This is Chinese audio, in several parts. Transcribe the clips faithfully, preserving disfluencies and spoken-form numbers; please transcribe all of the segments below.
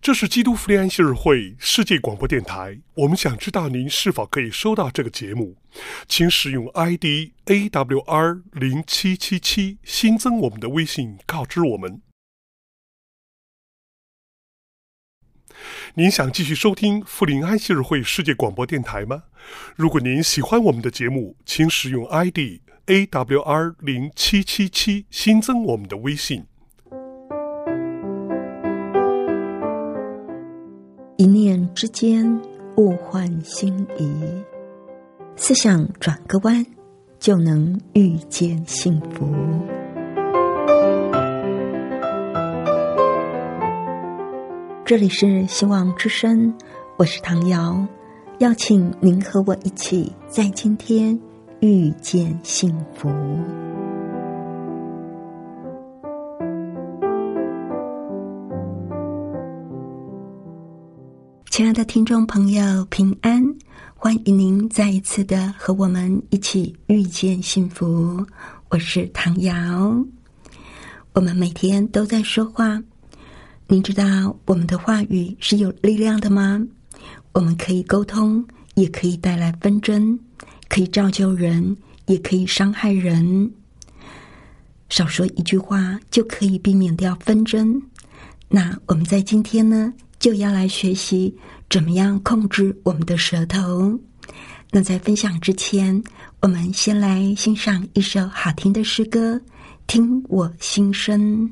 这是基督福临安息日会世界广播电台，我们想知道您是否可以收到这个节目，请使用 I D A W R 零七七七 新增我们的微信告知我们。您想继续收听福临安息日会世界广播电台吗？如果您喜欢我们的节目，请使用 I D A W R 零七七七 新增我们的微信。 一念之间，物换星移，思想转个弯，就能遇见幸福。这里是希望之声，我是唐瑶，邀请您和我一起在今天遇见幸福。亲爱的听众朋友，平安，欢迎您再一次的和我们一起遇见幸福。我是唐瑶。我们每天都在说话，您知道我们的话语是有力量的吗？我们可以沟通，也可以带来纷争，可以造就人，也可以伤害人。少说一句话就可以避免掉纷争。那我们在今天呢，就要来学习怎么样控制我们的舌头。那在分享之前，我们先来欣赏一首好听的诗歌，听我心声。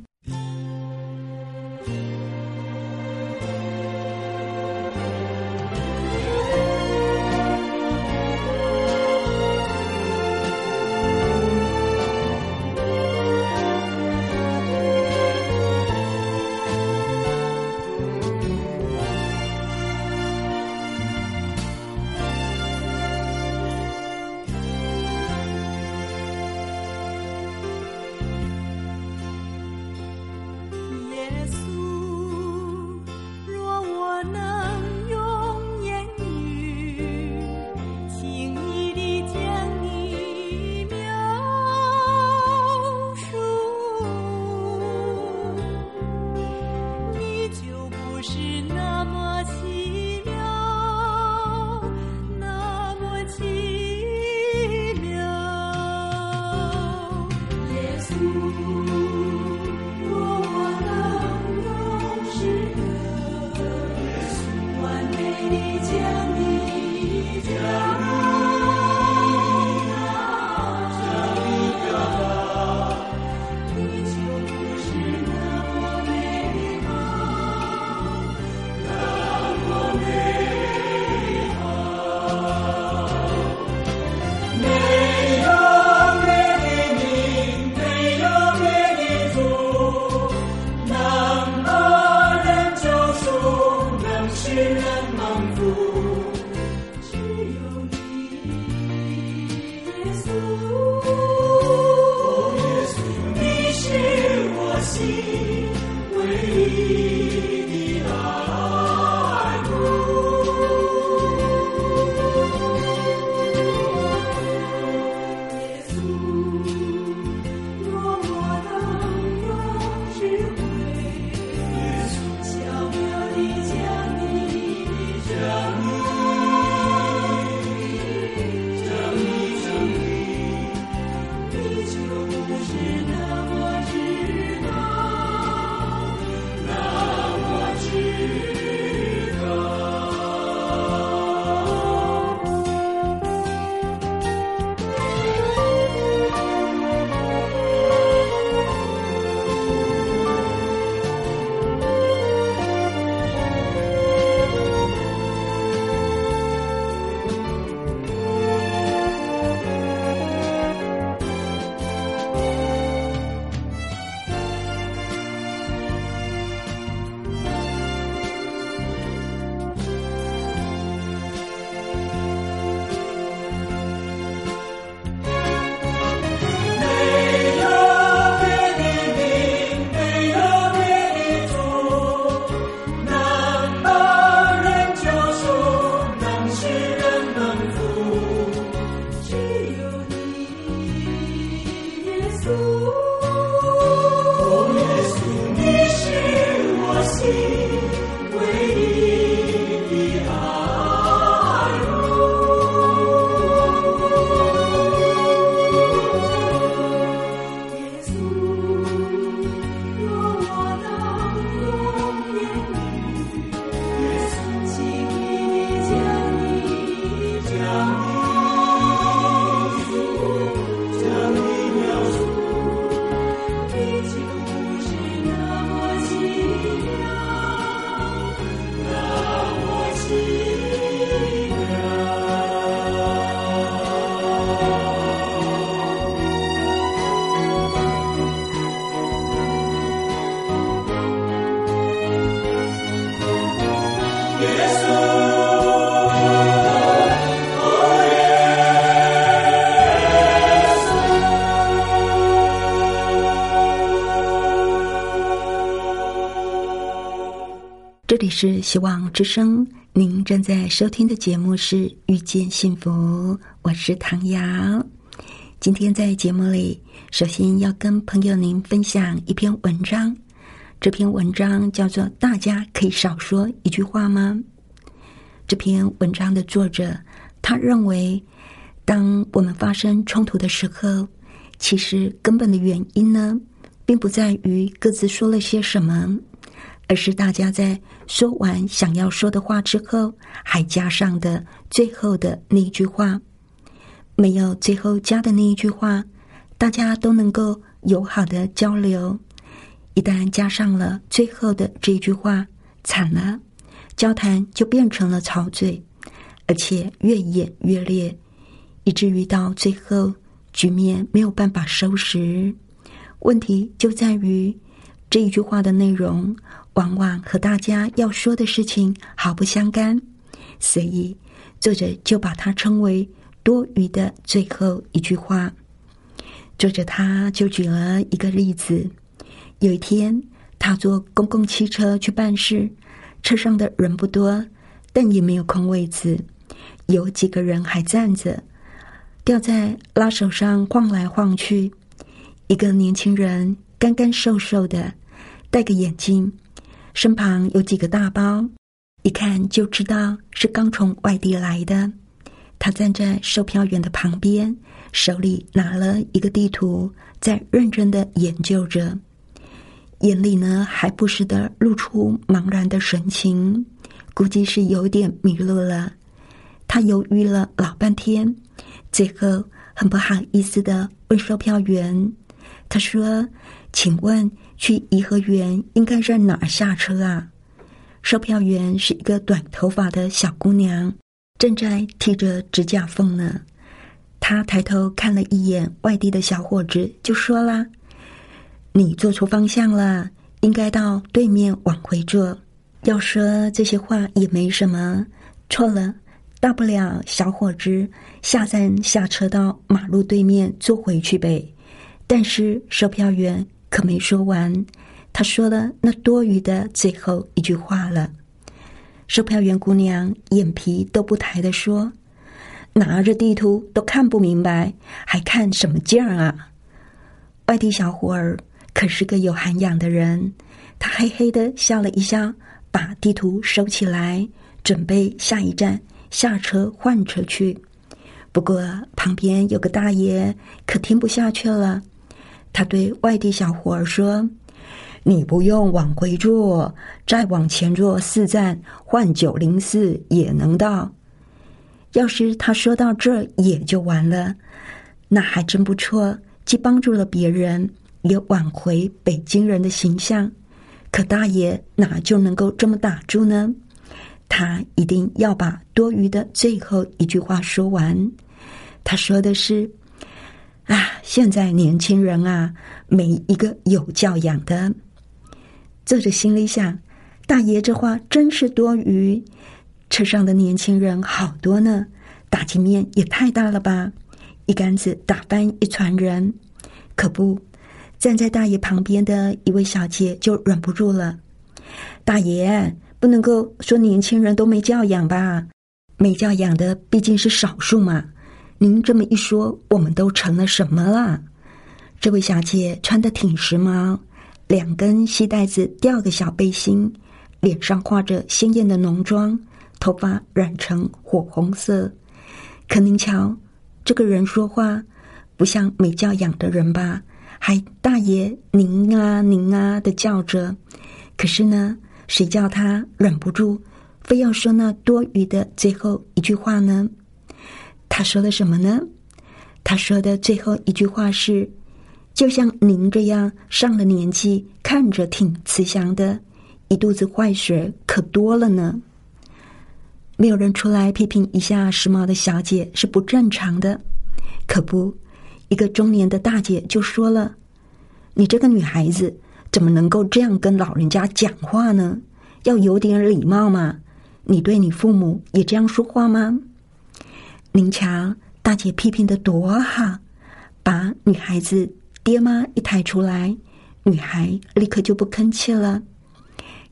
这里是希望之声，您正在收听的节目是遇见幸福，我是唐瑶。今天在节目里，首先要跟朋友您分享一篇文章，这篇文章叫做大家可以少说一句话吗？这篇文章的作者他认为，当我们发生冲突的时候，其实根本的原因呢，并不在于各自说了些什么，而是大家在说完想要说的话之后，还加上的最后的那一句话。没有最后加的那一句话，大家都能够友好的交流。一旦加上了最后的这一句话，惨了，交谈就变成了吵嘴，而且越演越烈，以至于到最后局面没有办法收拾。问题就在于这一句话的内容往往和大家要说的事情毫不相干，所以作者就把它称为多余的最后一句话。作者他就举了一个例子，有一天他坐公共汽车去办事，车上的人不多，但也没有空位子，有几个人还站着，吊在拉手上晃来晃去。一个年轻人干干瘦瘦的，戴个眼镜，身旁有几个大包，一看就知道是刚从外地来的。他站在售票员的旁边，手里拿了一个地图，在认真的研究着，眼里呢还不时地露出茫然的神情，估计是有点迷路了。他犹豫了老半天，最后很不好意思地问售票员，他说，请问去颐和园应该在哪儿下车啊？售票员是一个短头发的小姑娘，正在剃着指甲缝呢。她抬头看了一眼外地的小伙子，就说啦，你坐错方向了，应该到对面往回坐。要说这些话也没什么，错了，大不了小伙子下站下车到马路对面坐回去呗。但是售票员可没说完，他说了那多余的最后一句话了。售票员姑娘眼皮都不抬地说，拿着地图都看不明白，还看什么劲儿啊？外地小伙儿可是个有涵养的人，他嘿嘿地笑了一笑，把地图收起来，准备下一站下车换车去。不过旁边有个大爷可听不下去了，他对外地小伙儿说，你不用往回坐，再往前坐四站换九零四也能到。要是他说到这儿也就完了，那还真不错，既帮助了别人，也挽回北京人的形象。可大爷哪就能够这么打住呢？他一定要把多余的最后一句话说完。他说的是，啊，现在年轻人啊，没一个有教养的。作者心里想，大爷这话真是多余，车上的年轻人好多呢，打击面也太大了吧，一竿子打翻一船人。可不，站在大爷旁边的一位小姐就忍不住了，大爷不能够说年轻人都没教养吧，没教养的毕竟是少数嘛，您这么一说，我们都成了什么了？这位小姐穿得挺时髦，两根细带子吊个小背心，脸上画着鲜艳的浓妆，头发染成火红色。可您瞧，这个人说话不像没教养的人吧，还大爷您啊您啊的叫着。可是呢，谁叫他忍不住非要说那多余的最后一句话呢？他说了什么呢？他说的最后一句话是，就像您这样上了年纪，看着挺慈祥的，一肚子坏水可多了呢。没有人出来批评一下时髦的小姐是不正常的。可不，一个中年的大姐就说了，你这个女孩子怎么能够这样跟老人家讲话呢？要有点礼貌嘛，你对你父母也这样说话吗？您瞧，大姐批评的多好，把女孩子爹妈一抬出来，女孩立刻就不吭气了。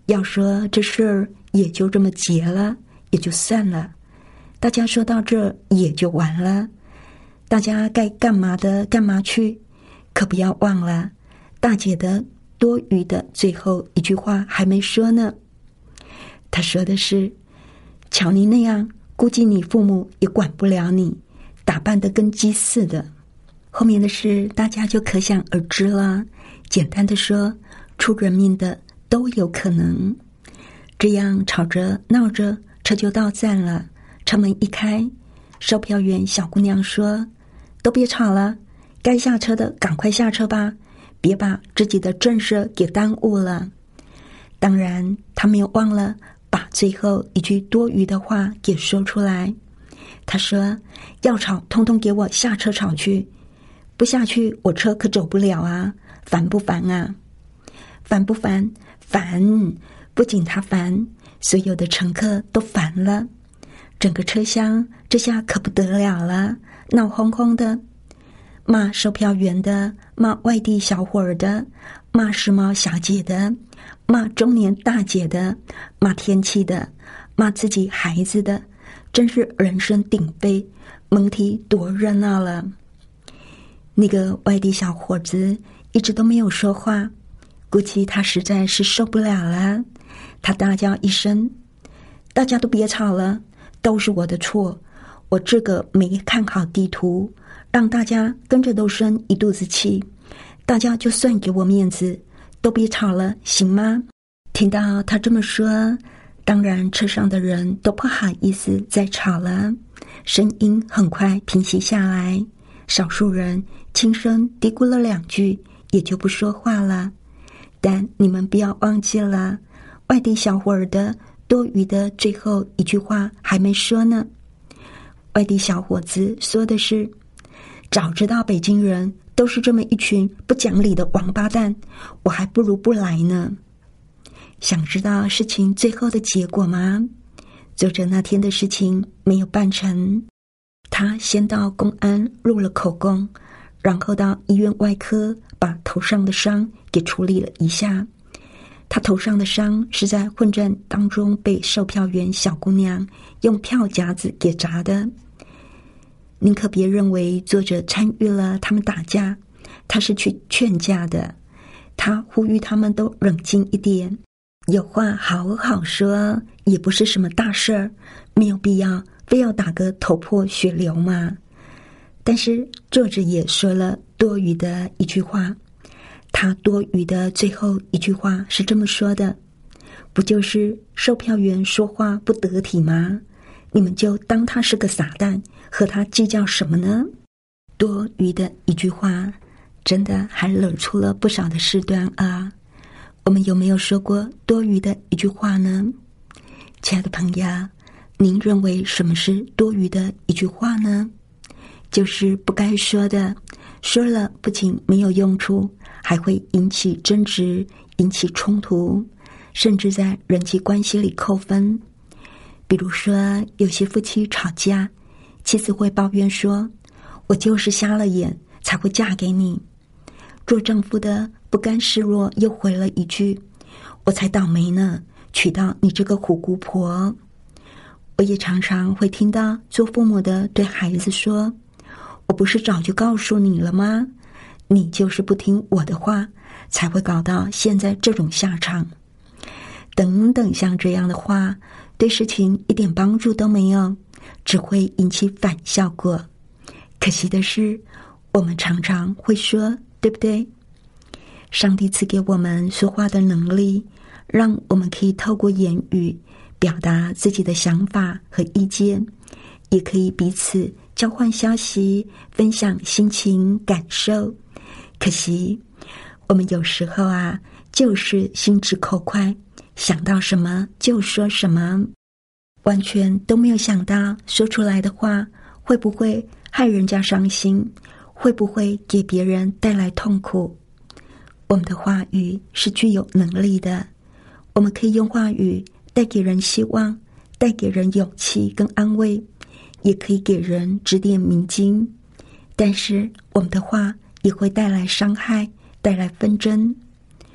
要说这事儿也就这么结了，也就算了，大家说到这也就完了，大家该干嘛的干嘛去，可不要忘了大姐的多余的最后一句话还没说呢。她说的是，瞧你那样，估计你父母也管不了你，打扮得跟鸡似的。后面的事大家就可想而知了，简单的说，出人命的都有可能。这样吵着闹着，车就到站了，车门一开，售票员小姑娘说，都别吵了，该下车的赶快下车吧，别把自己的正事给耽误了。当然她没有忘了把最后一句多余的话给说出来，她说，要吵通通给我下车吵去，不下去我车可走不了啊，烦不烦啊？烦不烦？烦，不仅他烦，所有的乘客都烦了，整个车厢这下可不得了了，闹哄哄的，骂售票员的，骂外地小伙儿的，骂时髦小姐的，骂中年大姐的，骂天气的，骂自己孩子的，真是人声鼎沸，蒙提多热闹了。那个外地小伙子一直都没有说话，估计他实在是受不了了，他大叫一声，大家都别吵了，都是我的错，我这个没看好地图，让大家跟着都生一肚子气，大家就算给我面子，都别吵了，行吗？听到他这么说，当然车上的人都不好意思再吵了，声音很快平息下来，少数人轻声嘀咕了两句，也就不说话了。但你们不要忘记了，外地小伙儿的多余的最后一句话还没说呢。外地小伙子说的是，早知道北京人都是这么一群不讲理的王八蛋，我还不如不来呢。想知道事情最后的结果吗？作者那天的事情没有办成，他先到公安录了口供，然后到医院外科把头上的伤给处理了一下。他头上的伤是在混战当中被售票员小姑娘用票夹子给砸的。您可别认为作者参与了他们打架，他是去劝架的，他呼吁他们都冷静一点，有话好好说，也不是什么大事儿，没有必要非要打个头破血流嘛。但是作者也说了多余的一句话，他多余的最后一句话是这么说的，不就是售票员说话不得体吗？你们就当他是个傻蛋，和他计较什么呢？多余的一句话真的还惹出了不少的事端啊。我们有没有说过多余的一句话呢？亲爱的朋友，您认为什么是多余的一句话呢？就是不该说的，说了不仅没有用处，还会引起争执，引起冲突，甚至在人际关系里扣分。比如说有些夫妻吵架，妻子会抱怨说，我就是瞎了眼才会嫁给你。做丈夫的不甘示弱，又回了一句，我才倒霉呢，娶到你这个虎姑婆。我也常常会听到做父母的对孩子说，我不是早就告诉你了吗？你就是不听我的话，才会搞到现在这种下场。等等，像这样的话，对事情一点帮助都没有，只会引起反效果。可惜的是，我们常常会说，对不对？上帝赐给我们说话的能力，让我们可以透过言语表达自己的想法和意见，也可以彼此交换消息，分享心情感受。可惜我们有时候啊，就是心直口快，想到什么就说什么，完全都没有想到说出来的话会不会害人家伤心，会不会给别人带来痛苦。我们的话语是具有能力的，我们可以用话语带给人希望，带给人勇气跟安慰，也可以给人指点迷津。但是我们的话也会带来伤害，带来纷争。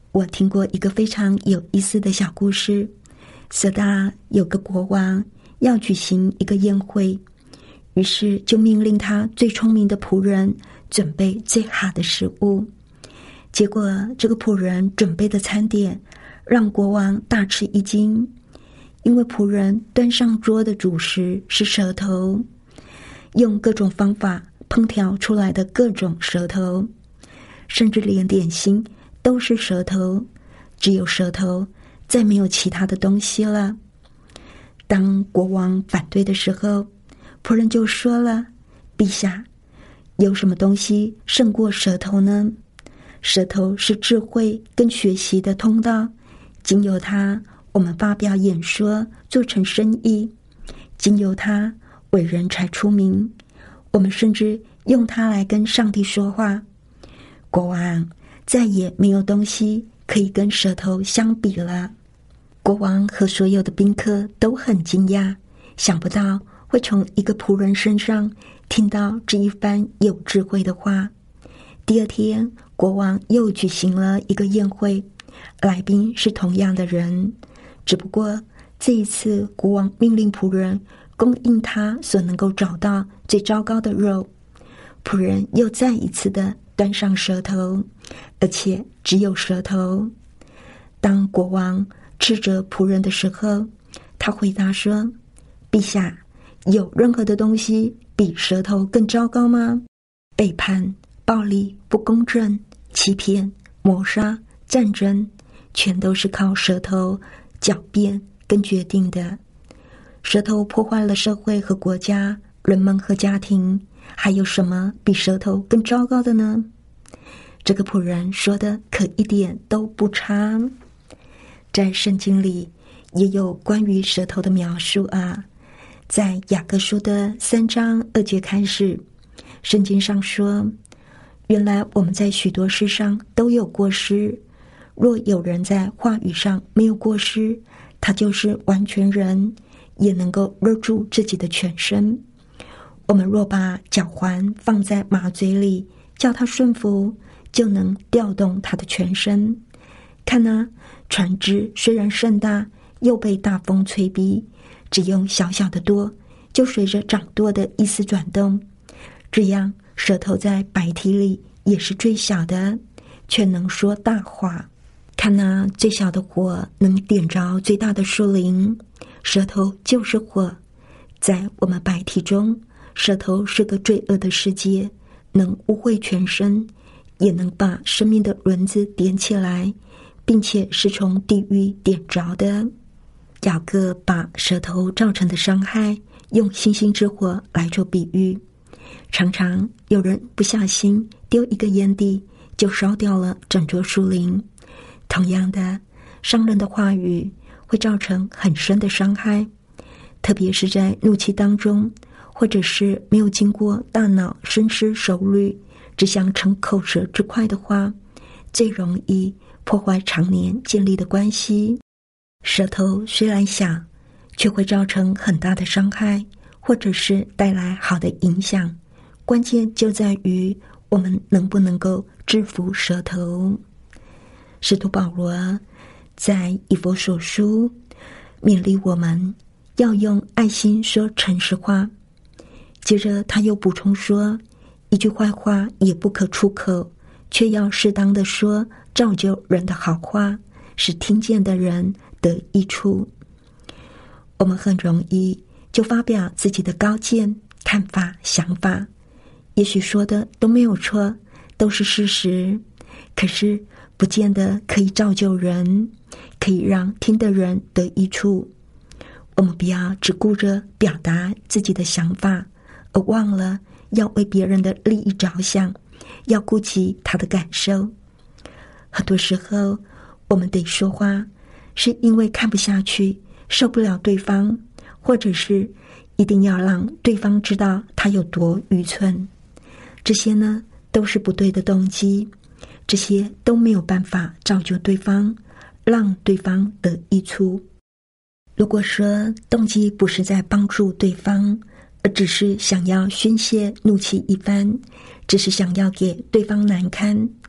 我听过一个非常有意思的小故事。色大有个国王要举行一个宴会，于是就命令他最聪明的仆人准备最好的食物。结果这个仆人准备的餐点让国王大吃一惊，因为仆人端上桌的主食是舌头，用各种方法烹调出来的各种舌头，甚至连点心都是舌头，只有舌头，再没有其他的东西了。当国王反对的时候，仆人就说了：陛下，有什么东西胜过舌头呢？舌头是智慧跟学习的通道，经由它我们发表演说，做成生意，经由它为人才出名，我们甚至用它来跟上帝说话。国王再也没有东西可以跟舌头相比了。国王和所有的宾客都很惊讶，想不到会从一个仆人身上听到这一番有智慧的话。第二天，国王又举行了一个宴会，来宾是同样的人，只不过这一次国王命令仆人供应他所能够找到最糟糕的肉。仆人又再一次的端上舌头，而且只有舌头。当国王斥责仆人的时候，他回答说：陛下，有任何的东西比舌头更糟糕吗？背叛、暴力、不公正、欺骗、谋杀、战争，全都是靠舌头狡辩跟决定的。舌头破坏了社会和国家，人们和家庭，还有什么比舌头更糟糕的呢？这个仆人说的可一点都不差。在圣经里也有关于舌头的描述啊，在雅各书的三章二节开始，圣经上说：原来我们在许多事上都有过失，若有人在话语上没有过失，他就是完全人，也能够勒住自己的全身。我们若把脚环放在马嘴里，叫它顺服，就能调动它的全身。看啊，船只虽然甚大，又被大风吹逼，只用小小的舵，就随着掌舵的意思转动。这样，舌头在百体里也是最小的，却能说大话。看啊，最小的火能点着最大的树林，舌头就是火。在我们百体中，舌头是个罪恶的世界，能污秽全身，也能把生命的轮子点起来，并且是从地狱点着的。雅各把舌头造成的伤害用星星之火来做比喻，常常有人不小心丢一个烟蒂，就烧掉了整座树林。同样的，伤人的话语会造成很深的伤害，特别是在怒气当中，或者是没有经过大脑深思熟虑，只想逞口舌之快的话，最容易破坏常年建立的关系。舌头虽然小，却会造成很大的伤害，或者是带来好的影响。关键就在于我们能不能够制服舌头。使徒保罗在以弗所书勉励我们要用爱心说诚实话，接着他又补充说，一句坏话也不可出口，却要适当的说，造就人的好话，使听见的人得益处。我们很容易就发表自己的高见、看法、想法，也许说的都没有错，都是事实，可是不见得可以造就人，可以让听的人得益处。我们不要只顾着表达自己的想法，而忘了要为别人的利益着想，要顾及他的感受。很多时候我们得说话，是因为看不下去，受不了对方，或者是一定要让对方知道他有多愚蠢。这些呢，都是不对的动机，这些都没有办法造就对方，让对方得益处。如果说动机不是在帮助对方，而只是想要宣泄怒气一番，只是想要给对方难堪，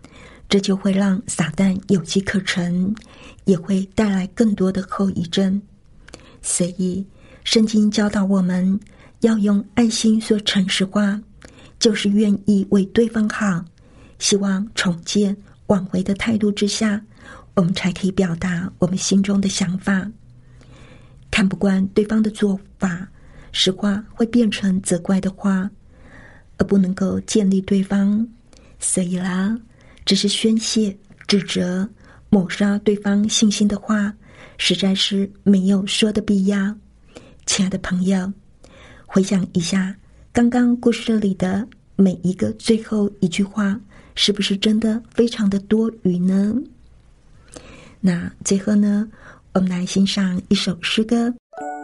这就会让撒旦有机可乘，也会带来更多的后遗症。所以圣经教导我们要用爱心说诚实话，就是愿意为对方好，希望重建挽回的态度之下，我们才可以表达我们心中的想法。看不惯对方的做法，实话会变成责怪的话，而不能够建立对方。所以啦，只是宣泄、指责、抹杀对方信心的话，实在是没有说的必要。亲爱的朋友，回想一下刚刚故事里的每一个最后一句话，是不是真的非常的多余呢？那最后呢，我们来欣赏一首诗歌。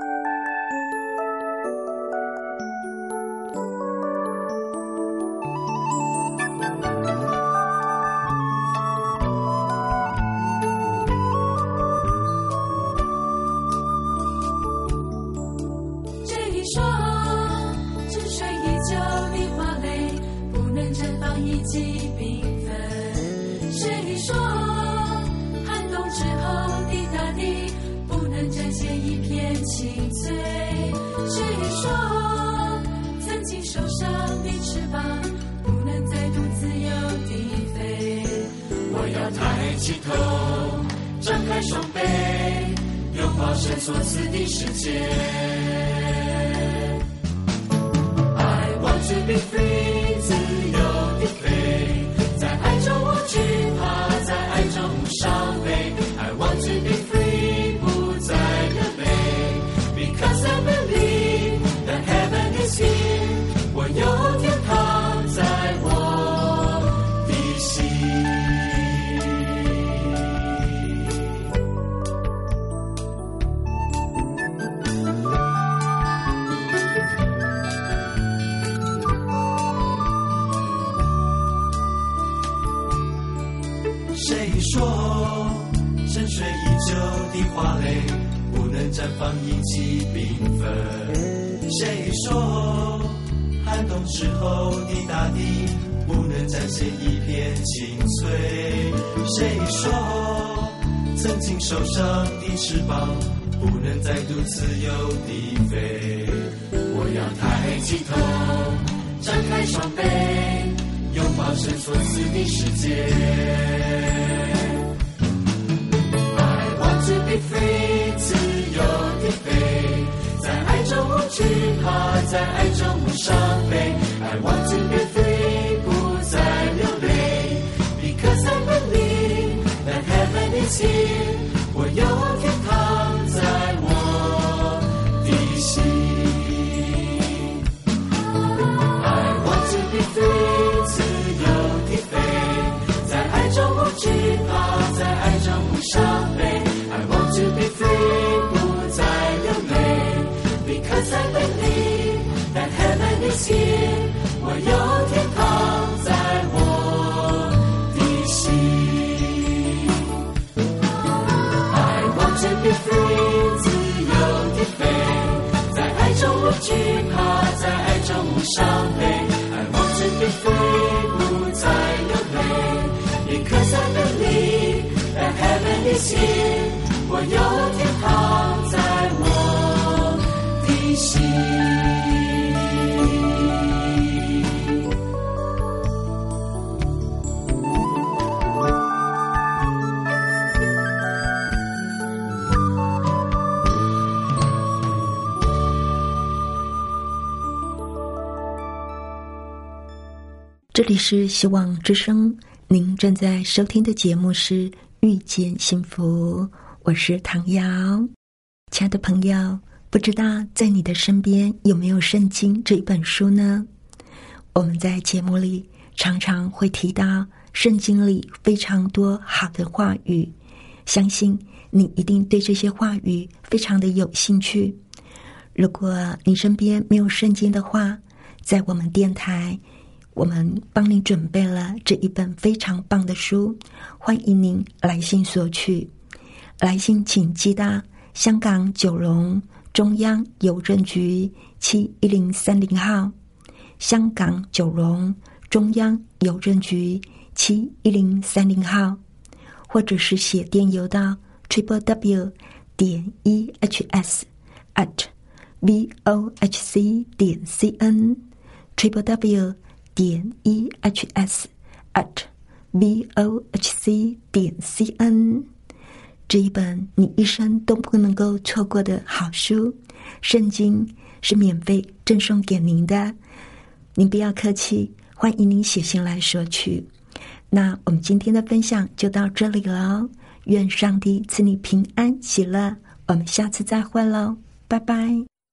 起头，张开双臂，拥抱神所赐的世界。I want to be free， 自由的飞，在爱中无惧怕，在爱中无伤悲。I want to be free， 不再流泪 ，Because I believe that heaven is here， 我有天堂在我的心。 谁说沉睡已久的花蕾不能绽放意气缤纷？谁说寒冬之后的大地不能展现一片青翠？谁说曾经受伤的翅膀不能再度自由地飞？ 我要抬起头，张开双臂，拥抱神所赐的世界。I want to be free， 自由地飞，在爱中无惧怕，在爱中无伤悲。I want to be free， 不再流泪 ，Because I believe that heaven is here， 我有天堂在我的心。I want to be free， 自由地飞，在爱中无惧怕，在爱中无伤悲。I want to be free， 不再流泪 ，Because I believe that heaven is here， 我有天堂在我的心。I want to be free， 自由地飞，在爱中无惧怕，在爱中无伤悲。I want to be free， 不再流泪 ，Because I believe that heaven is here， 我有天堂在我的心。 这里是希望之声，您正在收听的节目是遇见幸福，我是唐瑶。亲爱的朋友，不知道在你的身边有没有圣经这一本书呢？我们在节目里常常会提到圣经里非常多好的话语，相信你一定对这些话语非常的有兴趣。如果你身边没有圣经的话，在我们电台我们帮你准备了这一本非常棒的书，欢迎您来信索取。来信请寄到香港九龙中央邮政局七一零三零号，香港九龙中央邮政局七一零三零号，或者是写电邮到 triple w 点 e h s at v o h c 点 c n triple w 点 e h s at v o h c 点 c n。 这一本你一生都不能够错过的好书，圣经是免费赠送给您的，您不要客气，欢迎您写信来索取。那我们今天的分享就到这里了，愿上帝赐你平安喜乐，我们下次再会喽，拜拜。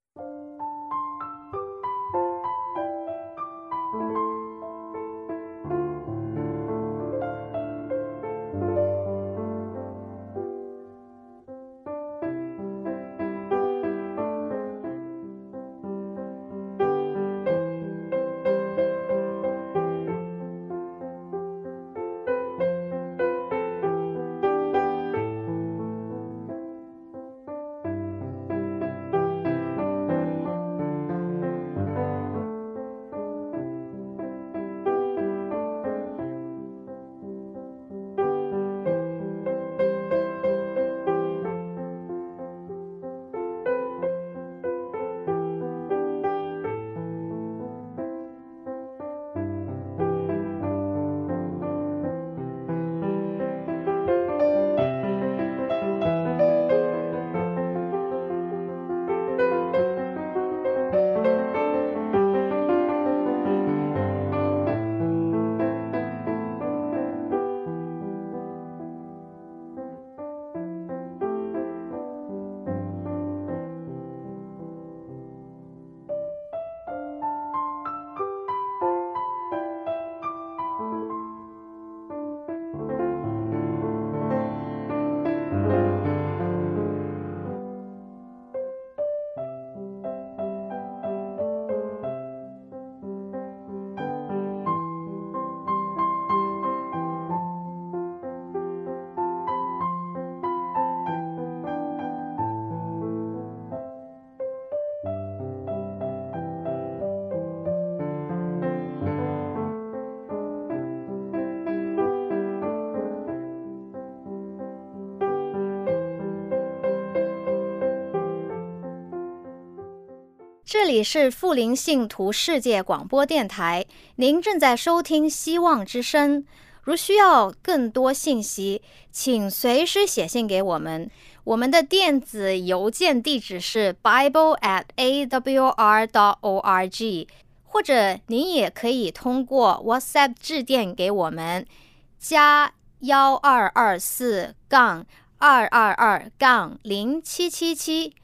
这里是富林信徒世界广播电台，您正在收听希望之声。如需要更多信息，请随时写信给我们。我们的电子邮件地址是 bible at a w r dot org， 或者您也可以通过 WhatsApp 致电给我们，加幺二二四杠二二二杠零七七七。